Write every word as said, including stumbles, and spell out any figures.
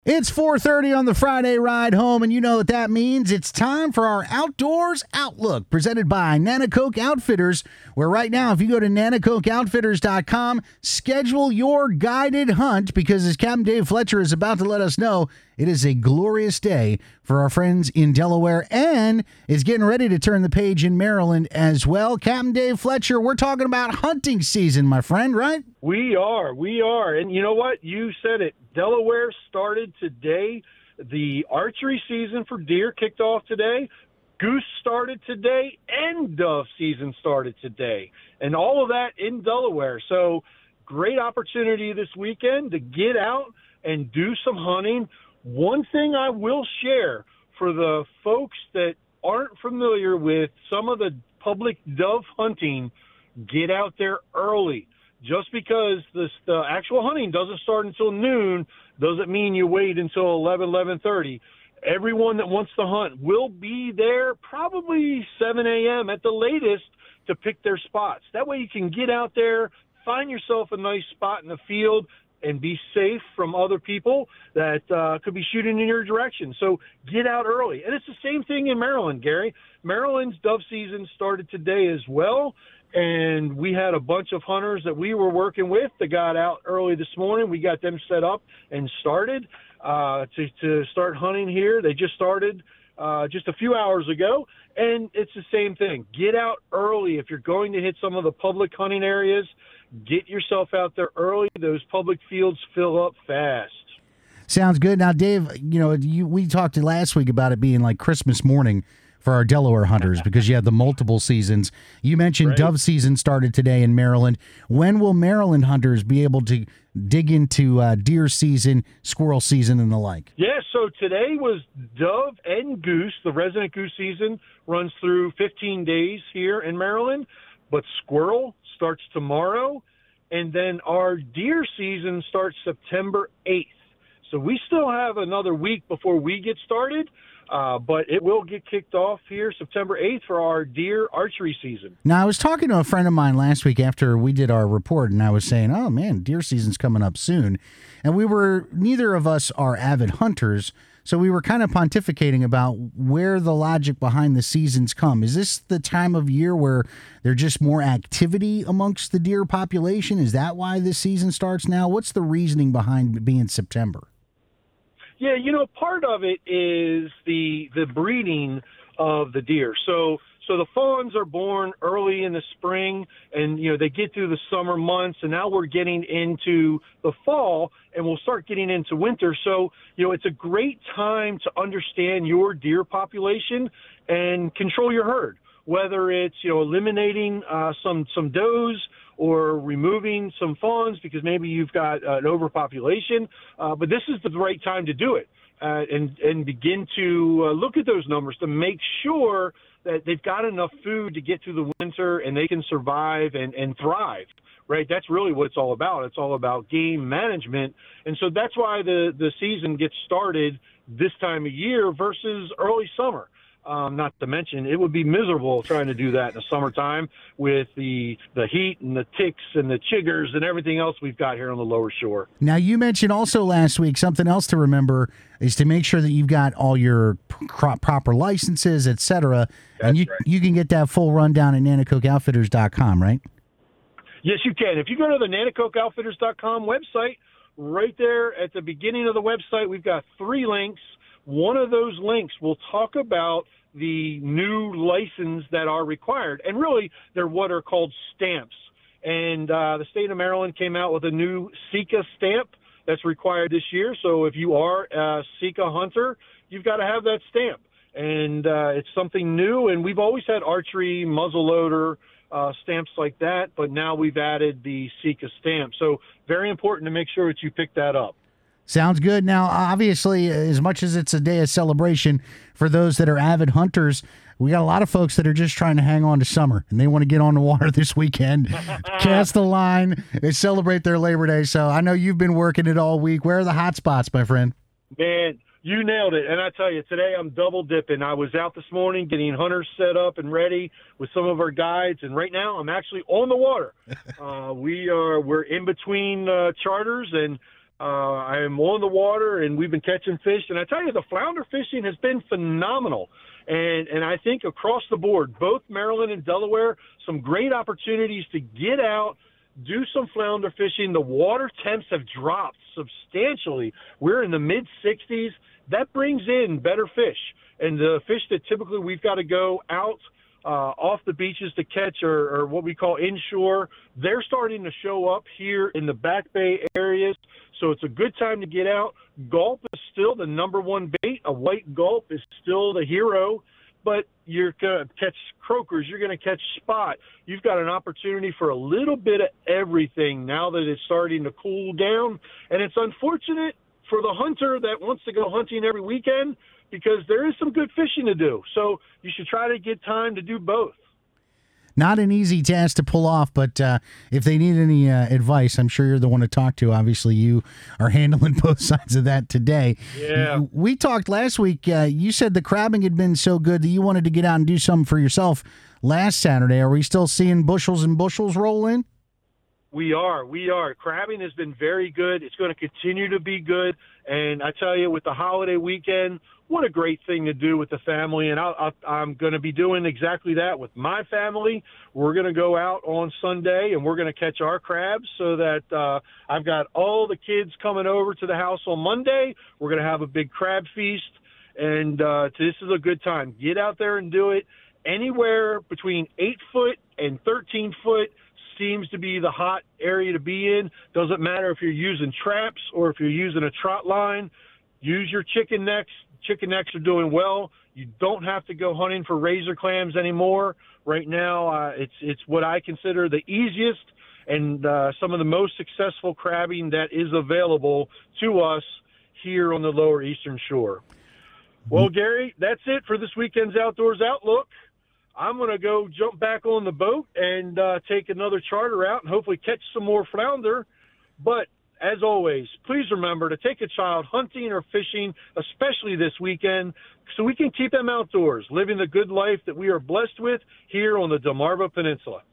It's four thirty on the Friday ride home, and you know what that means. It's time for our Outdoors Outlook, presented by Nanacoke Outfitters, where right now, if you go to nanacoke outfitters dot com, schedule your guided hunt, because as Captain Dave Fletcher is about to let us know, it is a glorious day for our friends in Delaware, and is getting ready to turn the page in Maryland as well. Captain Dave Fletcher, we're talking about hunting season, my friend, right? We are, we are. And you know what? You said it. Delaware started today. The archery season for deer kicked off today. Goose started today, and dove season started today. And all of that in Delaware. So great opportunity this weekend to get out and do some hunting. One thing I will share for the folks that aren't familiar with some of the public dove hunting, get out there early. Just because this, the actual hunting doesn't start until noon doesn't mean you wait until eleven, eleven thirty. Everyone that wants to hunt will be there probably seven a.m. at the latest to pick their spots. That way you can get out there, find yourself a nice spot in the field, and be safe from other people that uh, could be shooting in your direction. So get out early. And it's the same thing in Maryland, Gary. Maryland's dove season started today as well. And we had a bunch of hunters that we were working with that got out early this morning. We got them set up and started uh, to, to start hunting here. They just started uh, just a few hours ago. And it's the same thing. Get out early. If you're going to hit some of the public hunting areas, get yourself out there early. Those public fields fill up fast. Sounds good. Now, Dave, you know, you, we talked last week about it being like Christmas morning for our Delaware hunters because you have the multiple seasons. You mentioned right. Dove season started today in Maryland. When will Maryland hunters be able to dig into uh, deer season, squirrel season, and the like? Yeah, so today was dove and goose. The resident goose season runs through fifteen days here in Maryland, but squirrel starts tomorrow, and then our deer season starts September eighth. So we still have another week before we get started. Uh, but it will get kicked off here September eighth for our deer archery season. Now, I was talking to a friend of mine last week after we did our report, and I was saying, oh, man, deer season's coming up soon. And we were, neither of us are avid hunters, so we were kind of pontificating about where the logic behind the seasons come. Is this the time of year where there's just more activity amongst the deer population? Is that why this season starts now? What's the reasoning behind being September? Yeah, you know, part of it is the the breeding of the deer. So so the fawns are born early in the spring, and, you know, they get through the summer months, and now we're getting into the fall, and we'll start getting into winter. So, you know, it's a great time to understand your deer population and control your herd, whether it's, you know, eliminating uh, some some does or removing some fawns because maybe you've got uh, an overpopulation. Uh, but this is the right time to do it uh, and, and begin to uh, look at those numbers to make sure that they've got enough food to get through the winter and they can survive and, and thrive, right? That's really what it's all about. It's all about game management. And so that's why the, the season gets started this time of year versus early summer. Um, not to mention, it would be miserable trying to do that in the summertime with the the heat and the ticks and the chiggers and everything else we've got here on the lower shore. Now, you mentioned also last week something else to remember is to make sure that you've got all your pro- proper licenses, et cetera. And you, right. you can get that full rundown at nanacoke outfitters dot com, right? Yes, you can. If you go to the nanacoke outfitters dot com website, right there at the beginning of the website, we've got three links. One of those links will talk about the new license that are required. And really, they're what are called stamps. And uh, the state of Maryland came out with a new SICA stamp that's required this year. So if you are a SICA hunter, you've got to have that stamp. And uh, it's something new. And we've always had archery, muzzleloader, uh, stamps like that. But now we've added the SICA stamp. So very important to make sure that you pick that up. Sounds good. Now, obviously, as much as it's a day of celebration for those that are avid hunters, we got a lot of folks that are just trying to hang on to summer, and they want to get on the water this weekend, cast a line, they celebrate their Labor Day. So I know you've been working it all week. Where are the hot spots, my friend? Man, you nailed it. And I tell you, today I'm double dipping. I was out this morning getting hunters set up and ready with some of our guides, and right now I'm actually on the water. uh, we are we're in between uh, charters, and Uh, I am on the water, and we've been catching fish. And I tell you, the flounder fishing has been phenomenal. And and I think across the board, both Maryland and Delaware, some great opportunities to get out, do some flounder fishing. The water temps have dropped substantially. We're in the mid sixties. That brings in better fish. And the fish that typically we've got to go out uh, off the beaches to catch, or, or what we call inshore, they're starting to show up here in the Back Bay areas. So it's a good time to get out. Gulp is still the number one bait. A white gulp is still the hero. But you're going to catch croakers. You're going to catch spot. You've got an opportunity for a little bit of everything now that it's starting to cool down. And it's unfortunate for the hunter that wants to go hunting every weekend, because there is some good fishing to do. So you should try to get time to do both. Not an easy task to pull off, but uh, if they need any uh, advice, I'm sure you're the one to talk to. Obviously, you are handling both sides of that today. Yeah. We talked last week. Uh, you said the crabbing had been so good that you wanted to get out and do something for yourself last Saturday. Are we still seeing bushels and bushels roll in? We are. We are. Crabbing has been very good. It's going to continue to be good. And I tell you, with the holiday weekend, what a great thing to do with the family. And I'll, I'll, I'm going to be doing exactly that with my family. We're going to go out on Sunday, and we're going to catch our crabs, so that uh, I've got all the kids coming over to the house on Monday. We're going to have a big crab feast. And uh, this is a good time. Get out there and do it. Anywhere between eight foot and thirteen foot seems to be the hot area to be in. Doesn't matter if you're using traps or if you're using a trot line. Use your chicken necks. Chicken necks are doing well. You don't have to go hunting for razor clams anymore. Right now, uh, it's it's what I consider the easiest and uh, some of the most successful crabbing that is available to us here on the Lower Eastern Shore. Well, Gary, that's it for this weekend's Outdoors Outlook. I'm going to go jump back on the boat and uh, take another charter out and hopefully catch some more flounder. But as always, please remember to take a child hunting or fishing, especially this weekend, so we can keep them outdoors, living the good life that we are blessed with here on the Delmarva Peninsula.